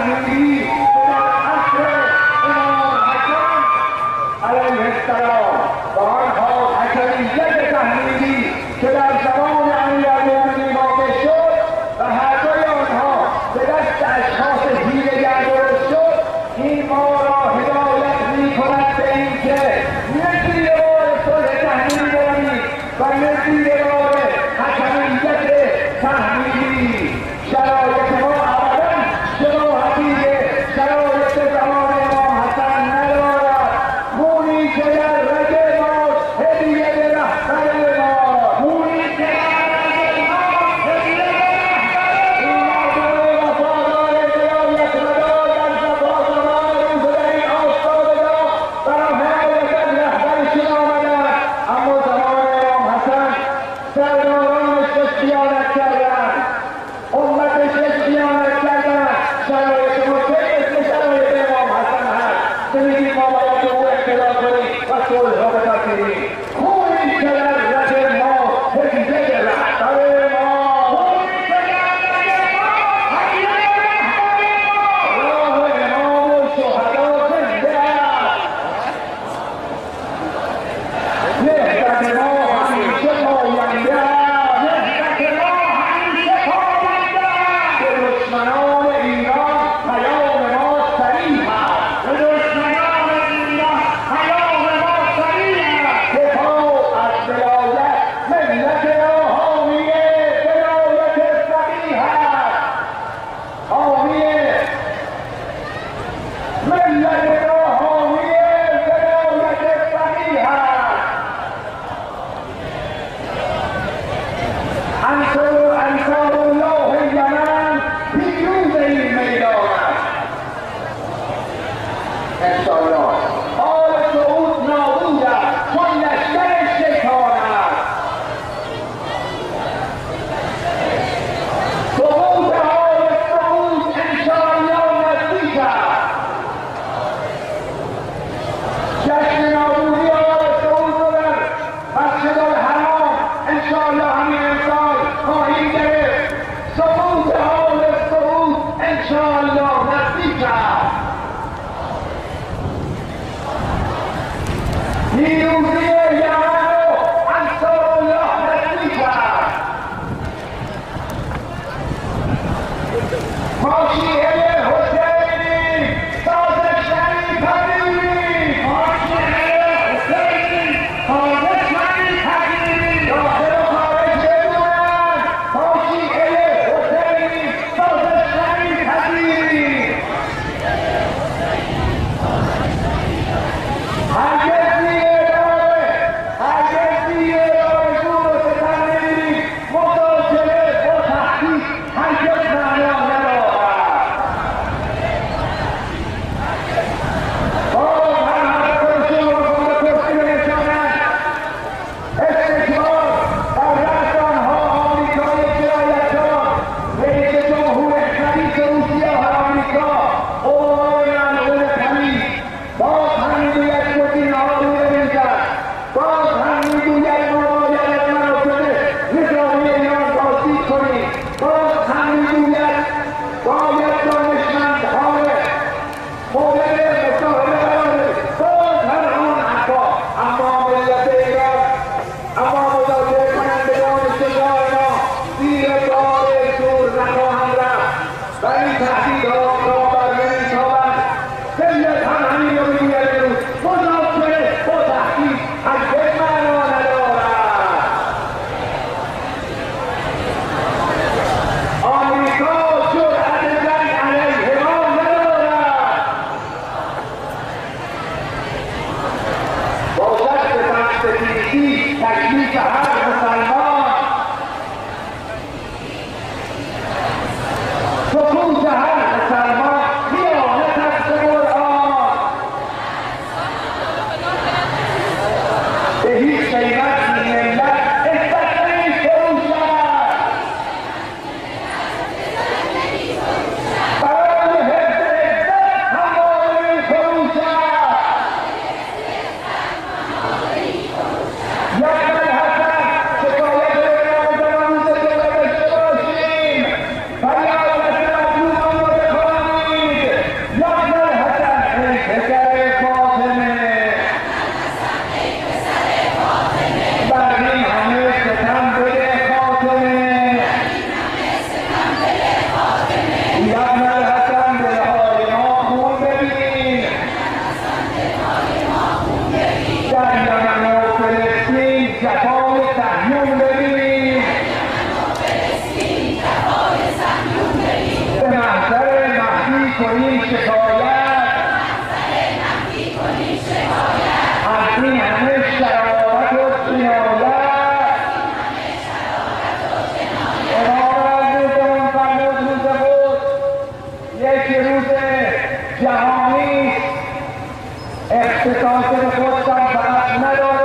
تحمیلی که در عصر امام حسن علیه السلام و آن حسنیت تحمیلی که در زمان امیرالمؤمنین واقع شد و هر دوی آنها به دست اشخاص حیله‌گر درست شد، این ما را هدایت می‌کند به اینکه نه زیر بار صلح تحمیلی بروید و نه زیر بار حسنیت تحمیلی. شرایط ما ابدا شباهتی به شرایط زمان امام حسن ندارد. خونی که در رگ ماست هدیه به رهبر ما، خونی که در رگ ماست هدیه به رهبر ما. این مردم وفادار ولایت مدار در صفا زمان روز در این آستانگاه برای حمایت از رهبرشون آمدند، اما زمان امام حسن سردارانش خیانت کردند، امتش خیانت کردند. شرایط ما مثل شرایط امام حسن هست که میگیم ما باید به او اقتدا کنیم و صلح را بپذیریم. خونی که در رگ ما هدیه به رهبر ما، خونی که در رگ ما هدیه به رهبر ما. راه امام و شهدا زنده است، نهضت ما همیشه پاینده است، نهضت ما همیشه پاینده است. به دشمنان ایران پیام ما صریح است، به دشمنان ایران پیام ما صریح است. دفاع از ولایت ملت را حامی ولایت فقیه است، حامی ملت را حامی ولایت فقیه است. انصار الله یمن پیروز این میدان است انشاءالله. آل سعود نابود است چون لشکر شیطان است. سقوط آل سعود انشاءالله نزدیک است. جشن نابودی آل سعود رو در مسجد الحرام انشاءالله همین امسال خواهیم گرفت. سقوط آل سعود انشاءالله نزدیک است. پیروزی یمن و انصار الله نزدیک است. ما شیعه حسینی سازشگری پذیریم، ما شیعه حسینی سازشگری پذیریم. داخل و خارج بدونند ما شیعه حسینی سازشگری پذیریم. هرگز زیر بار کنیم شکایت از این همه شرارت و جنایت امام رضی فرمود روز بود یک روز جهانی اختصاص به خود فقط نداره